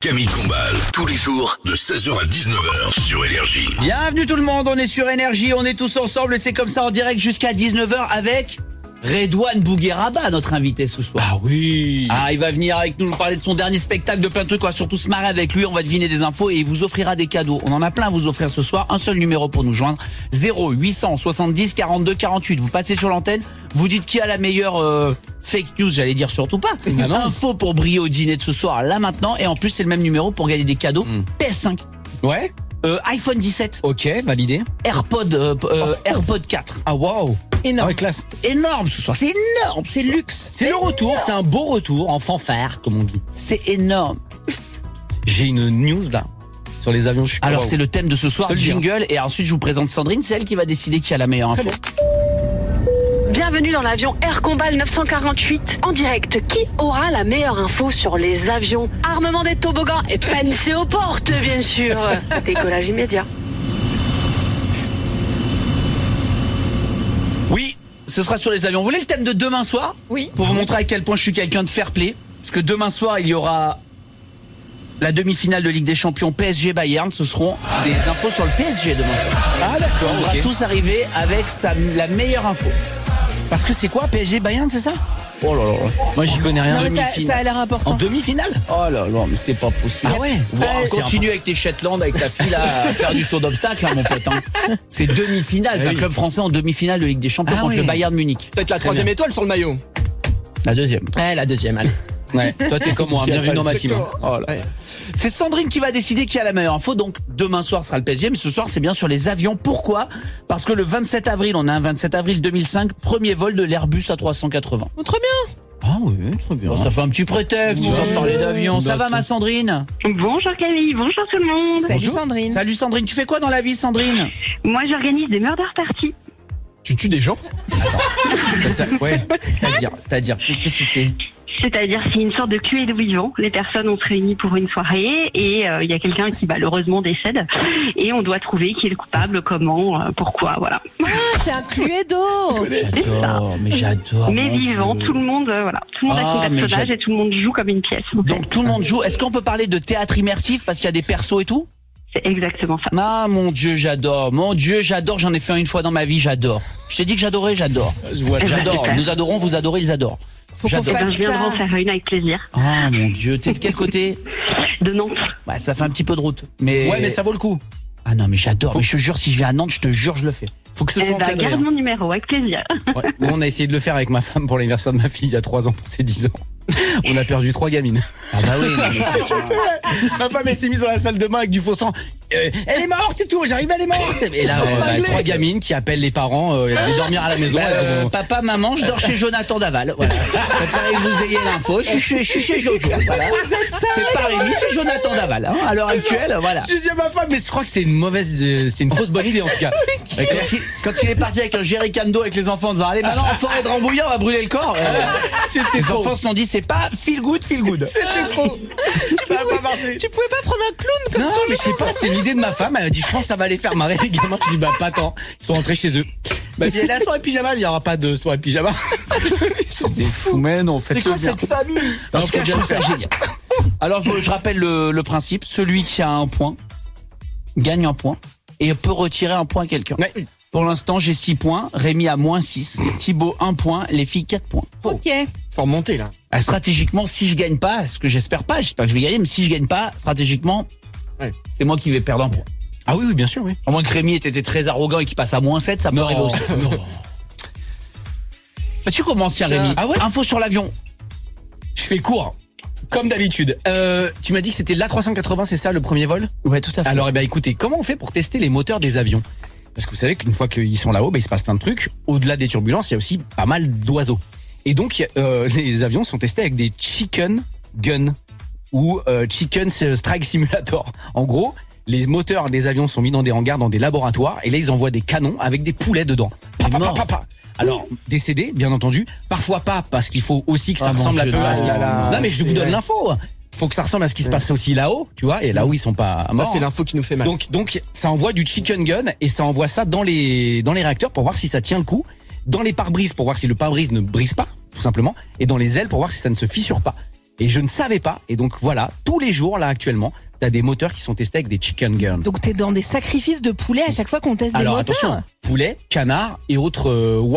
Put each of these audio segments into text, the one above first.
Camille Combal, tous les jours de 16h à 19h sur Énergie. Bienvenue tout le monde, on est sur Énergie, on est tous ensemble et c'est comme ça en direct jusqu'à 19h avec Redouane Bougueraba, notre invité ce soir. Ah oui. Ah, il va venir avec nous parler de son dernier spectacle, de plein de trucs, on va surtout se marrer avec lui, on va deviner des infos et il vous offrira des cadeaux. On en a plein à vous offrir ce soir, un seul numéro pour nous joindre, 0870 42 48. Vous passez sur l'antenne, vous dites qui a la meilleure fake news, j'allais dire surtout pas. Info pour briller au dîner de ce soir, là maintenant, et en plus c'est le même numéro pour gagner des cadeaux. PS5. Ouais. iPhone 17. Ok, validé. AirPod 4. Ah wow. Énorme. Ah ouais, classe. Énorme ce soir, c'est énorme, c'est luxe. C'est le retour, c'est un beau retour en fanfare, comme on dit. C'est énorme. J'ai une news là sur les avions. Alors c'est le thème de ce soir, Seul jingle, et ensuite je vous présente Sandrine, c'est elle qui va décider qui a la meilleure info. Bienvenue dans l'avion Air Combal 948. En direct, qui aura la meilleure info sur les avions? Armement des toboggans et pensée aux portes, bien sûr. Décollage immédiat. Oui, ce sera sur les avions. Vous voulez le thème de demain soir? Oui. Pour vous montrer à quel point je suis quelqu'un de fair play. Parce que demain soir, il y aura la demi-finale de Ligue des Champions PSG Bayern. Ce seront des infos sur le PSG demain soir. Ah d'accord. On va tous arriver avec la meilleure info. Parce que c'est quoi, PSG Bayern, c'est ça? Oh là là. Moi j'y connais rien. Non, mais ça a l'air En important. demi-finale. Oh là là, mais c'est pas possible. Ah ouais. Wow, continue avec tes Shetland, avec ta fille là, à faire du saut d'obstacle, hein, mon pote. Hein. C'est demi-finale, c'est un club français en demi-finale de Ligue des Champions contre le Bayern Munich. Peut-être la troisième étoile sur le maillot. La deuxième. La deuxième, allez. Ouais, toi t'es comme moi, bienvenue dans ma team. Oh là. Ouais. C'est Sandrine qui va décider qui a la meilleure info. Donc demain soir sera le PSG, mais ce soir c'est bien sur les avions. Pourquoi? Parce que le 27 avril, on a un 27 avril 2005, premier vol de l'Airbus A380. Oh, très bien. Ah oui, très bien. Bon, ça fait un petit prétexte, on va parler d'avion. Ça va ma Sandrine? Bonjour Camille, bonjour tout le monde. Salut Sandrine. Salut Sandrine, tu fais quoi dans la vie Sandrine? Moi j'organise des murder parties. Tu tues des gens? Ouais. C'est-à-dire, qu'est-ce que c'est? C'est-à-dire c'est une sorte de Cluedo vivant. Les personnes on se réunit pour une soirée et il y a quelqu'un qui malheureusement décède et on doit trouver qui est le coupable, comment, pourquoi, voilà. Ah, c'est un Cluedo. J'adore, mais j'adore. Mais mon vivant, Dieu. tout le monde, voilà, tout le monde a son mais personnage et tout le monde joue comme une pièce. en fait. Donc tout le monde joue. Est-ce qu'on peut parler de théâtre immersif parce qu'il y a des persos et tout? C'est exactement ça. Ah mon Dieu, j'adore. Mon Dieu, j'adore. J'en ai fait une fois dans ma vie, j'adore. Je t'ai dit que j'adorais, j'adore. J'adore. super. Nous adorons, vous adorez, ils adorent. Faut qu'on J'adore. Eh ben, fasse je viendrai en ça. faire une avec plaisir. Ah mon Dieu, t'es de quel côté? De Nantes. Ouais, ça fait un petit peu de route. Mais Ouais, mais ça vaut le coup. Ah non, mais j'adore. Mais je te jure, si je vais à Nantes, je te jure, je le fais. Faut que ce Eh soit ben, encadré. garde mon numéro avec plaisir. Ouais. Nous, on a essayé de le faire avec ma femme pour l'anniversaire de ma fille il y a 3 ans pour ses 10 ans. On a perdu 3 gamines. Ah bah oui. non, mais- Ma femme elle s'est mise dans la salle de bain avec du faux sang. Elle est morte et tout, j'arrive, elle est morte. Et là, on a 3 gamines qui appellent les parents, elles vont dormir à la maison. elles vont- Papa, maman, je dors chez Jonathan Daval. Voilà. Préférez que vous ayez l'info. Je suis chez Jojo. Voilà. C'est pas Rémi, c'est Jonathan Daval. Hein, à l'heure actuelle, voilà. J'ai dit à ma femme, mais je crois que c'est une mauvaise, c'est une fausse bonne idée en tout cas. Quand il est parti avec un jerrycan d'eau avec les enfants en disant allez maintenant en forêt de Rambouillet on va brûler le corps. C'était Les faux. enfants se sont dit c'est pas feel good. C'était trop. Ça a pas marché. Tu pouvais pas prendre un clown comme Non, mais je sais pas, c'est l'idée de ma femme. Elle a dit, je pense que ça va les faire marrer les gamins. Je dis, bah, pas tant. Ils sont rentrés chez eux. Ma fille, elle est à soirée pyjama. Il n'y aura pas de soirée pyjama. Des fous mais non faites C'est quoi cette famille? En tout cas je trouve ça génial. Alors je rappelle le principe, celui qui a un point gagne un point et peut retirer un point à quelqu'un. Ouais. Pour l'instant j'ai 6 points, Rémi a moins 6, Thibaut 1 point, les filles 4 points. Ok. Faut remonter là. Stratégiquement, si je gagne pas, ce que j'espère pas que je vais gagner, mais si je gagne pas, stratégiquement, Ouais. c'est moi qui vais perdre un point. Ah oui, oui, bien sûr, oui. À moins que Rémi était très arrogant et qu'il passe à moins 7, ça peut arriver aussi. Non. Bah, tu commences, tiens, Tiens. Rémi. Ah ouais Info sur l'avion. Je fais court. Comme d'habitude. Tu m'as dit que c'était l'A380, c'est ça, le premier vol? Ouais, tout à fait. Alors, eh ben, écoutez, comment on fait pour tester les moteurs des avions? Parce que vous savez qu'une fois qu'ils sont là-haut, il se passe plein de trucs. Au-delà des turbulences, il y a aussi pas mal d'oiseaux. Et donc, les avions sont testés avec des chicken guns ou chicken strike simulator. En gros, les moteurs des avions sont mis dans des hangars, dans des laboratoires, et là, ils envoient des canons avec des poulets dedans. Pa, pa, pa, pa, pa. Alors, décédés, bien entendu. Parfois pas, parce qu'il faut aussi que ça Oh, ressemble mon un Dieu, peu à ce qui se... là, Non, mais je vous donne l'info. Faut que ça ressemble à ce qui se passe aussi là-haut, tu vois, et là-haut, ils sont pas Ça, morts. c'est l'info qui nous fait mal. Donc, ça envoie du chicken gun et ça envoie ça dans les réacteurs pour voir si ça tient le coup, dans les pare-brises pour voir si le pare-brise ne brise pas, tout simplement, et dans les ailes pour voir si ça ne se fissure pas. Et je ne savais pas. Et donc voilà, tous les jours là actuellement, t'as des moteurs qui sont testés avec des chicken guns. Donc t'es dans des sacrifices de poulet à chaque fois qu'on teste Alors des moteurs. attention, poulet, canard et autres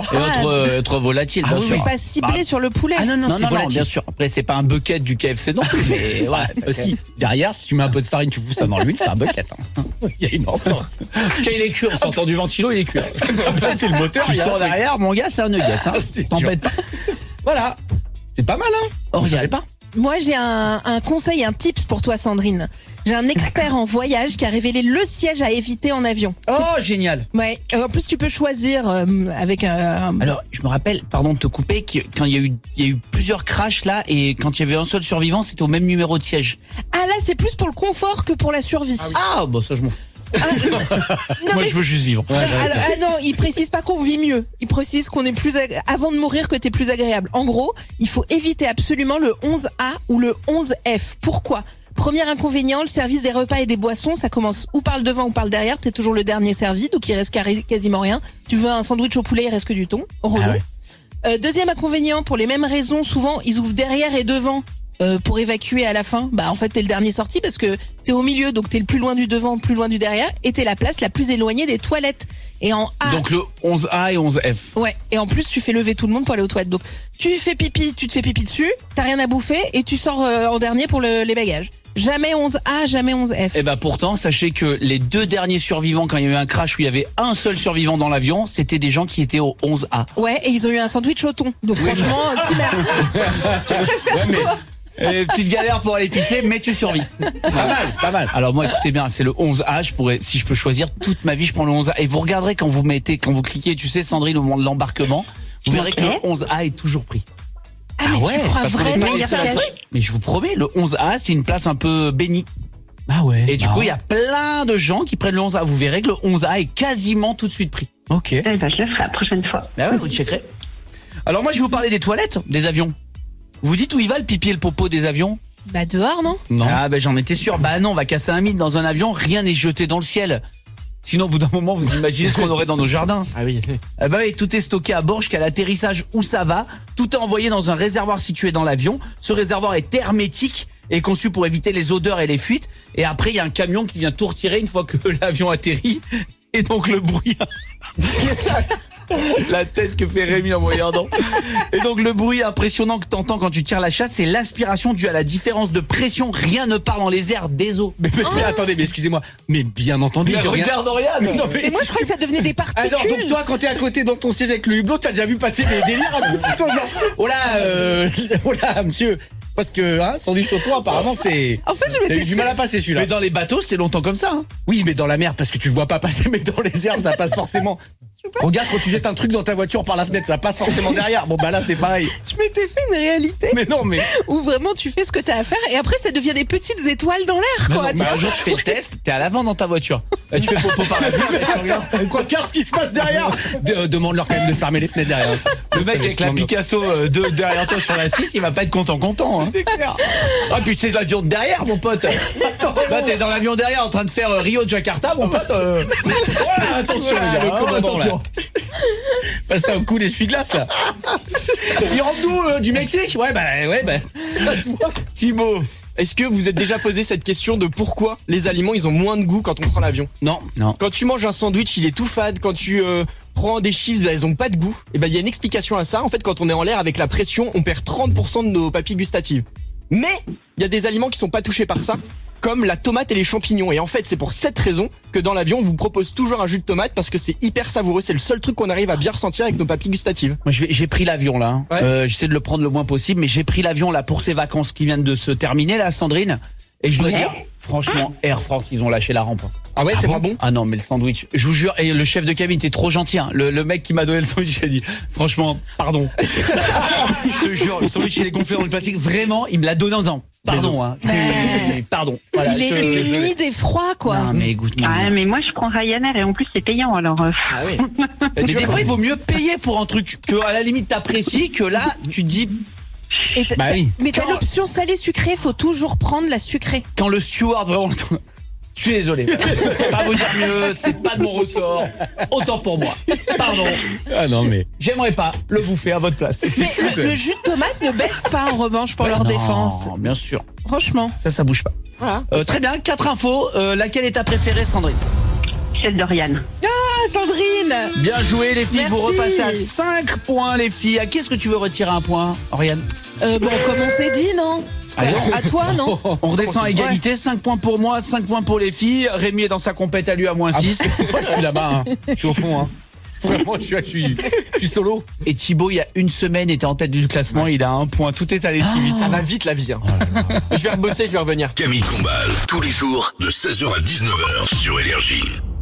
Et autres volatiles, bien sûr. C'est pas ciblé sur le poulet. Ah non, Non, c'est non, volatile. bien sûr. Après, c'est pas un bucket du KFC non plus, mais voilà. Si, derrière, si tu mets un peu de farine, tu fous ça dans l'huile, c'est un bucket. Hein. Il y a une ambiance. Quand il est cuit, on s'entend du ventilo, il est cuit. C'est le moteur, Tu il y a un sors truc. derrière, mon gars, c'est un nugget. Hein. C'est T'embête pas. Voilà. C'est pas mal, hein. Oh, Vous savez pas? Moi, j'ai un conseil, un tips pour toi, Sandrine. J'ai un expert en voyage qui a révélé le siège à éviter en avion. Oh, génial. Ouais. En plus, tu peux choisir avec un. Alors, je me rappelle, pardon de te couper, quand il y a eu plusieurs crashs là, et quand il y avait un seul survivant, c'était au même numéro de siège. Ah là, c'est plus pour le confort que pour la survie. Ah, bah ça, je m'en fous. Non, Moi, mais je veux juste vivre. non, il précise pas qu'on vit mieux. Il précise qu'on est plus avant de mourir que t'es plus agréable. En gros, il faut éviter absolument le 11A ou le 11F. Pourquoi? Premier inconvénient, le service des repas et des boissons, ça commence ou par le devant ou par le derrière. T'es toujours le dernier servi, donc il reste quasiment rien. Tu veux un sandwich au poulet, il reste que du thon. Relou. Ah ouais. Deuxième inconvénient, pour les mêmes raisons, souvent ils ouvrent derrière et devant. Pour évacuer à la fin, bah en fait t'es le dernier sorti parce que t'es au milieu, donc t'es le plus loin du devant, le plus loin du derrière, et t'es la place la plus éloignée des toilettes. Et en A, Donc le 11A et 11F. ouais, et en plus tu fais lever tout le monde pour aller aux toilettes. Donc tu te fais pipi dessus, t'as rien à bouffer et tu sors en dernier pour les bagages. Jamais 11A, jamais 11F. Et bah pourtant, sachez que les deux derniers survivants, quand il y a eu un crash où il y avait un seul survivant dans l'avion, c'était des gens qui étaient au 11A. Ouais, et ils ont eu un sandwich au thon. Donc franchement, si merde. Tu préfères quoi? Petite galère pour aller pisser, mais tu survis. Pas mal, c'est pas mal. Alors moi, écoutez bien, c'est le 11A. Si je peux choisir toute ma vie, je prends le 11A. Et vous regarderez quand vous cliquez, tu sais, Sandrine, au moment de l'embarquement, vous verrez que le 11A est toujours pris. Ah, mais tu crois Parce qu'on est pas vraiment laissé ça? à ça. Mais je vous promets, le 11A, c'est une place un peu bénie. Ah ouais. Et du coup, il y a plein de gens qui prennent le 11A. Vous verrez que le 11A est quasiment tout de suite pris. Ok. Eh ben, je le ferai la prochaine fois. Bah ouais, vous checkerez. Alors moi, je vais vous parler des toilettes des avions. Vous dites où il va le pipi et le popo des avions? Bah dehors, non? Non. Ah ben j'en étais sûr. Bah non, on va casser un mythe dans un avion, rien n'est jeté dans le ciel. Sinon au bout d'un moment, vous imaginez ce qu'on aurait dans nos jardins. Ah oui. Ah bah oui, tout est stocké à bord jusqu'à l'atterrissage où ça va. Tout est envoyé dans un réservoir situé dans l'avion. Ce réservoir est hermétique et conçu pour éviter les odeurs et les fuites. Et après, il y a un camion qui vient tout retirer une fois que l'avion atterrit. Et donc le bruit... La tête que fait Rémi en me regardant. Et donc le bruit impressionnant que t'entends quand tu tires la chasse, c'est l'aspiration due à la différence de pression. Rien ne part dans les airs des eaux. Mais attendez, mais excusez-moi. Mais bien entendu. Mais que rien- regarde Oriane. Non, Et moi je crois que ça devenait des particules. Alors donc toi quand t'es à côté dans ton siège avec le hublot, t'as déjà vu passer des délires à côté de toi genre oh là monsieur, parce que sandwich au toit apparemment c'est En fait, je t'as m'étais eu du mal à passer celui-là. Mais dans les bateaux, c'est longtemps comme ça. Hein. Oui mais dans la mer parce que tu le vois pas passer, mais dans les airs ça passe forcément. Regarde quand tu jettes un truc dans ta voiture par la fenêtre, ça passe forcément derrière. Bon bah là c'est pareil. Je m'étais fait une réalité Mais non mais où vraiment tu fais ce que t'as à faire et après ça devient des petites étoiles dans l'air quoi. Tu Bah, un vois. jour tu fais le test, t'es à l'avant dans ta voiture. Là, tu fais popo par la vitre, tu regardes. regarde ce qui se passe derrière. Demande-leur quand même de fermer les fenêtres derrière. Le mec avec la Picasso derrière toi sur la 6, il va pas être content. Hein. Ah puis c'est l'avion de derrière mon pote. Là t'es dans l'avion derrière en train de faire Rio de Jakarta mon pote. Voilà, attention les gars, le commandant, là. attention. Passe un coup d'essuie-glace là. Il rentre d'où du Mexique? Ouais bah ça se voit. Thibaut, est-ce que vous êtes déjà posé cette question de pourquoi les aliments ils ont moins de goût quand on prend l'avion? Non. Quand tu manges un sandwich, il est tout fade. Quand tu prends des chips, elles ont pas de goût. Et ben il y a une explication à ça. En fait, quand on est en l'air avec la pression, on perd 30% de nos papilles gustatives. Mais il y a des aliments qui sont pas touchés par ça, comme la tomate et les champignons. Et en fait, c'est pour cette raison que dans l'avion, on vous propose toujours un jus de tomate parce que c'est hyper savoureux. C'est le seul truc qu'on arrive à bien ressentir avec nos papilles gustatives. Moi j'ai pris l'avion là. Hein. Ouais. J'essaie de le prendre le moins possible, mais j'ai pris l'avion là pour ces vacances qui viennent de se terminer là, Sandrine. Et je dois dire, franchement, Air France, ils ont lâché la rampe. Ah ouais, c'est pas bon? Ah non, mais le sandwich, je vous jure, et le chef de cabine était trop gentil. Hein. Le mec qui m'a donné le sandwich, il a dit, franchement, pardon. Je te jure, le sandwich il est gonflé dans le plastique. Vraiment, il me l'a donné en disant, pardon. Hein. Pardon. Voilà, Il est humide et froid quoi. Non mais écoute-moi. Ah, mais moi, je prends Ryanair et en plus, c'est payant. Alors, Ah oui. Mais des fois, il vaut mieux payer pour un truc que à la limite t'apprécies que là, tu te dis. Et Bah oui. Mais t'as l'option salée sucrée, faut toujours prendre la sucrée. Quand le steward vraiment Je suis désolé. Je peux pas vous dire mieux, c'est pas de mon ressort. Autant pour moi. Pardon. Ah non, mais. J'aimerais pas le bouffer à votre place. Mais le jus de tomate ne baisse pas en revanche pour leur défense. Non, bien sûr. Franchement. Ça bouge pas. Voilà. Très bien, 4 infos. Laquelle est ta préférée, Sandrine? Celle d'Oriane. Ah, Sandrine. Bien joué, les filles. Merci. Vous repassez à 5 points, les filles. À qui est-ce que tu veux retirer un point, Oriane? Bon, comme on s'est dit, non? À toi, non? On redescend à égalité, 5 points pour moi, 5 points pour les filles. Rémi est dans sa compète à lui à moins 6. Moi, je suis là-bas, hein. Je suis au fond, hein. Vraiment, je suis solo. Et Thibaut, il y a une semaine, était en tête du classement. Il a 1 point. Tout est allé si vite. Ça va vite la vie. Hein. Je vais rebosser, je vais revenir. Camille Combal, tous les jours de 16h à 19h sur Énergie.